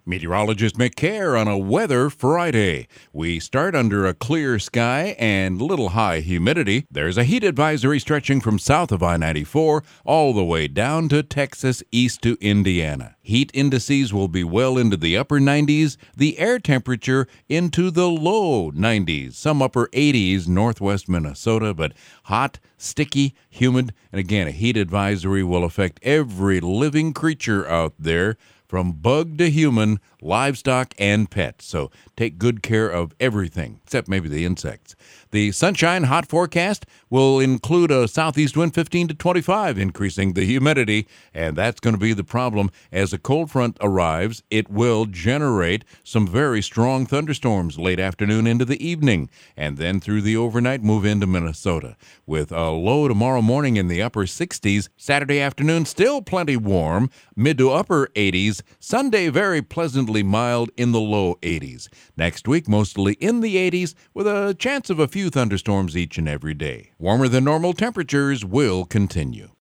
Meteorologist Mick Care on a Weather Friday. We start under a clear sky and little high humidity. There's a heat advisory stretching from south of I-94 all the way down to Texas east to Indiana. Heat indices will be well into the upper 90s, the air temperature into the low 90s, some upper 80s northwest Minnesota, but hot, sticky, humid, and again, a heat advisory will affect every living creature out there, from bug to human, livestock, and pets. So take good care of everything, except maybe the insects. The sunshine hot forecast will include a southeast wind 15 to 25, increasing the humidity, and that's going to be the problem. As a cold front arrives, it will generate some very strong thunderstorms late afternoon into the evening, and then through the overnight move into Minnesota. With a low tomorrow morning in the upper 60s, Saturday afternoon still plenty warm, mid to upper 80s, Sunday very pleasantly mild in the low 80s. Next week mostly in the 80s with a chance of a few thunderstorms each and every day. Warmer than normal temperatures will continue.